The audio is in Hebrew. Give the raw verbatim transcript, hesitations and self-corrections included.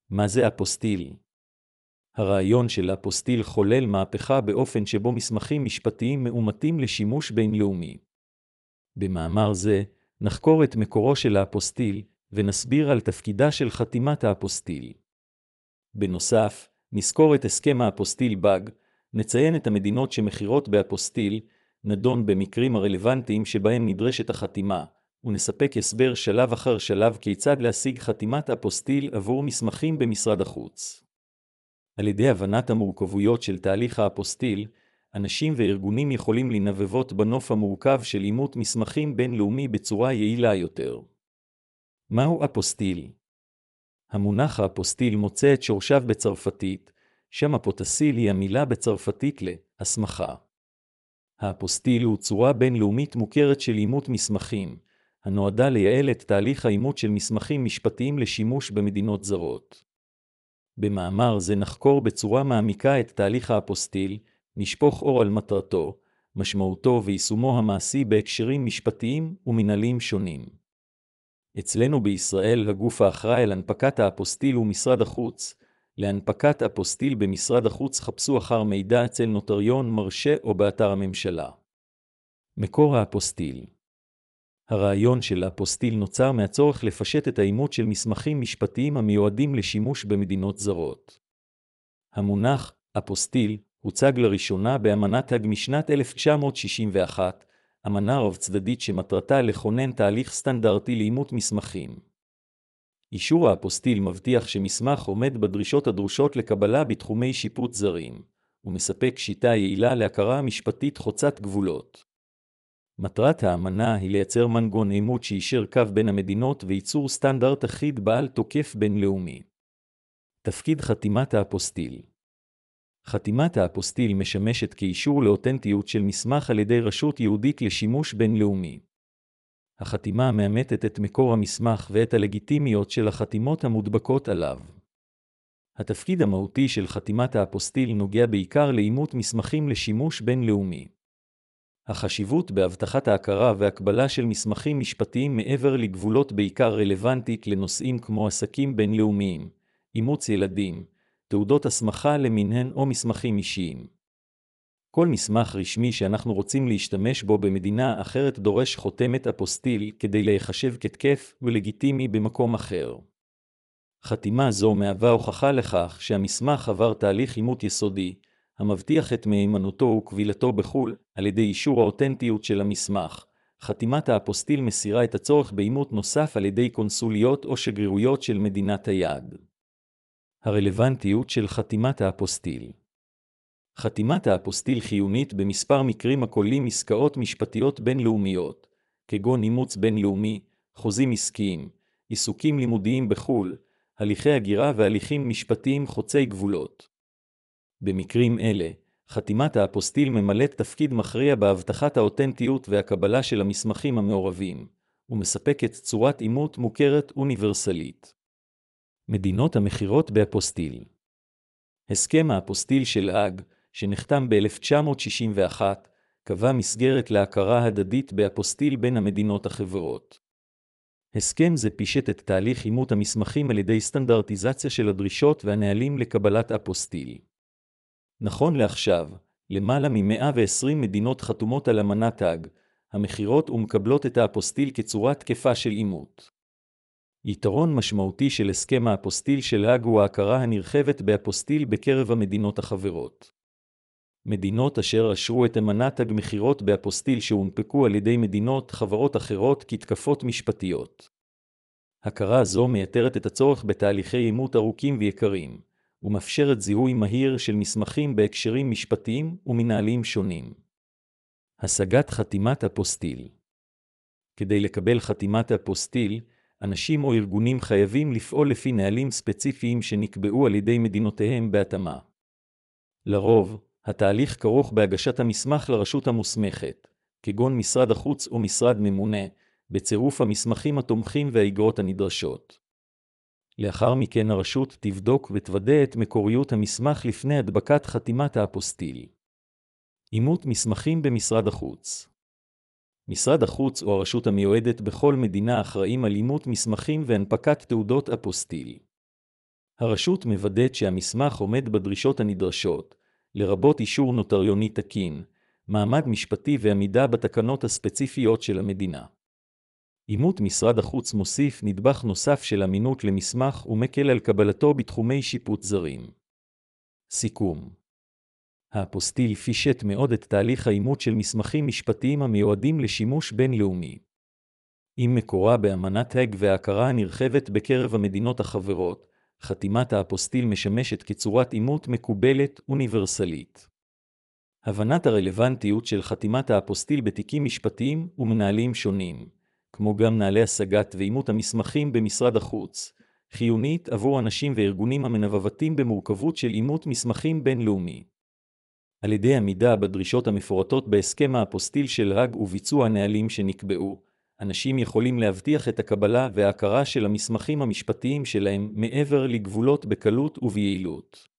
מה זה אפוסטיל? הרעיון של אפוסטיל חולל מהפכה באופן שבו מסמכים משפטיים מאומתים לשימוש בינלאומי. במאמר זה, נחקור את מקורו של האפוסטיל, ונסביר על תפקידה של חתימת האפוסטיל. בנוסף, נזכור את הסכם האפוסטיל באג, נציין את המדינות שמכירות באפוסטיל, נדון במקרים הרלוונטיים שבהם נדרשת החתימה, ונספק הסבר שלב אחר שלב כיצד להשיג חתימת אפוסטיל עבור מסמכים במשרד החוץ. על ידי הבנת המורכבויות של תהליך האפוסטיל, אנשים וארגונים יכולים לנבבות בנוף המורכב של אימות מסמכים בינלאומי בצורה יעילה יותר. מהו אפוסטיל? המונח האפוסטיל מוצא את שורשיו בצרפתית, שם אפוטסיל היא המילה בצרפתית להסמכה. האפוסטיל הוא צורה בינלאומית מוכרת של אימות מסמכים, הנועדה לייעל את תהליך האימות של מסמכים משפטיים לשימוש במדינות זרות. במאמר זה נחקור בצורה מעמיקה את תהליך האפוסטיל, נשפוך אור על מטרתו, משמעותו ויישומו המעשי בהקשרים משפטיים ומנהליים שונים. אצלנו בישראל הגוף האחראי על הנפקת האפוסטיל הוא משרד החוץ. להנפקת אפוסטיל במשרד החוץ חפשו אחר מידע אצל נוטריון מרשה או באתר הממשלה. מקור האפוסטיל. הרעיון של האפוסטיל נוצר מהצורך לפשט את האימות של מסמכים משפטיים המיועדים לשימוש במדינות זרות. המונח אפוסטיל הוצג לראשונה באמנת האג משנת אלף תשע מאות שישים ואחת, אמנה רב-צדדית שמטרתה לכונן תהליך סטנדרטי לאימות מסמכים. אישור האפוסטיל מבטיח שמסמך עומד בדרישות הדרושות לקבלה בתחומי שיפוט זרים, ומספק שיטה יעילה להכרה משפטית חוצת גבולות. מטרת האמנה היא לייצר מנגנון אימות שישר קו בין המדינות וייצור סטנדרט אחיד בעל תוקף בינלאומי. תפקיד חתימת האפוסטיל. חתימת האפוסטיל משמשת כאישור לאותנטיות של מסמך על ידי רשות יהודית לשימוש בינלאומי. החתימה מאמתת את מקור המסמך ואת הלגיטימיות של החתימות המודבקות עליו. התפקיד המהותי של חתימת האפוסטיל נוגע בעיקר לאימות מסמכים לשימוש בינלאומי. החשיבות בהבטחת ההכרה והקבלה של מסמכים משפטיים מעבר לגבולות בעיקר רלוונטית לנושאים כמו עסקים בינלאומיים, אימוץ ילדים, תעודות הסמכה למיניהן או מסמכים אישיים. כל מסמך רשמי שאנחנו רוצים להשתמש בו במדינה אחרת דורש חותמת אפוסטיל כדי להיחשב כתקף ולגיטימי במקום אחר. חתימה זו מהווה הוכחה לכך שהמסמך עבר תהליך אימות יסודי, המבטיח את מהימנותו וקבילתו בחו"ל על ידי אישור האותנטיות של המסמך. חתימת האפוסטיל מסירה את הצורך באימות נוסף על ידי קונסוליות או שגרירויות של מדינת היעד. הרלוונטיות של חתימת האפוסטיל. חתימת האפוסטיל חיונית במספר מקרים הכוללים עסקאות משפטיות בינלאומיות, כגון אימוץ בינלאומי, חוזים עסקיים, עיסוקים לימודיים בחו"ל, הליכי הגירה והליכים משפטיים חוצי גבולות. במקרים אלה, חתימת האפוסטיל ממלאת תפקיד מכריע בהבטחת האותנטיות והקבלה של המסמכים המעורבים, ומספקת צורת אימות מוכרת אוניברסלית. מדינות המכירות באפוסטיל. הסכם האפוסטיל של האג, שנחתם ב-אלף תשע מאות שישים ואחת, קבע מסגרת להכרה הדדית באפוסטיל בין המדינות החברות. הסכם זה פישט את תהליך אימות המסמכים על ידי סטנדרטיזציה של הדרישות והנהלים לקבלת אפוסטיל. נכון לעכשיו, למעלה מ-מאה ועשרים מדינות חתומות על אמנת האג, המכירות ומקבלות את האפוסטיל כצורה תקפה של אימות. יתרון משמעותי של הסכם האפוסטיל של האג הוא ההכרה הנרחבת באפוסטיל בקרב המדינות החברות. מדינות אשר אשרו את אמנת האג מכירות באפוסטיל שהונפקו על ידי מדינות חברות אחרות כתקפות משפטיות. הכרה זו מייתרת את הצורך בתהליכי אימות ארוכים ויקרים, ומאפשרת זיהוי מהיר של מסמכים בהקשרים משפטיים ומנהליים שונים. השגת חתימת אפוסטיל. כדי לקבל חתימת אפוסטיל, אנשים או ארגונים חייבים לפעול לפי נהלים ספציפיים שנקבעו על ידי מדינותיהם בהתאמה. לרוב, התהליך כרוך בהגשת המסמך לרשות המוסמכת, כגון משרד החוץ או משרד ממונה, בצירוף המסמכים התומכים והאגרות הנדרשות. לאחר מכן הרשות תבדוק ותוודא את מקוריות המסמך לפני הדבקת חתימת האפוסטיל. אימות מסמכים במשרד החוץ. משרד החוץ או הרשות המיועדת בכל מדינה אחראים על אימות מסמכים והנפקת תעודות אפוסטיל. הרשות מוודאת שהמסמך עומד בדרישות הנדרשות, לרבות אישור נוטריוני תקין, מעמד משפטי ועמידה בתקנות הספציפיות של המדינה. אימות משרד החוץ מוסיף נדבך נוסף של אמינות למסמך ומקל על קבלתו בתחומי שיפוט זרים. סיכום. האפוסטיל פישט מאוד את תהליך האימות של מסמכים משפטיים המיועדים לשימוש בינלאומי. עם מקורה באמנת האג וההכרה הנרחבת בקרב המדינות החברות, חתימת האפוסטיל משמשת כצורת אימות מקובלת אוניברסלית. הבנת הרלוונטיות של חתימת האפוסטיל בתיקים משפטיים ומנהליים שונים, כמו גם נהלי השגת ואימות המסמכים במשרד החוץ, חיונית עבור אנשים וארגונים המנווטים במורכבות של אימות מסמכים בינלאומי. על ידי עמידה בדרישות המפורטות בהסכם האפוסטיל של האג וביצוע הנהלים שנקבעו, אנשים יכולים להבטיח את הקבלה וההכרה של המסמכים המשפטיים שלהם מעבר לגבולות בקלות וביעילות.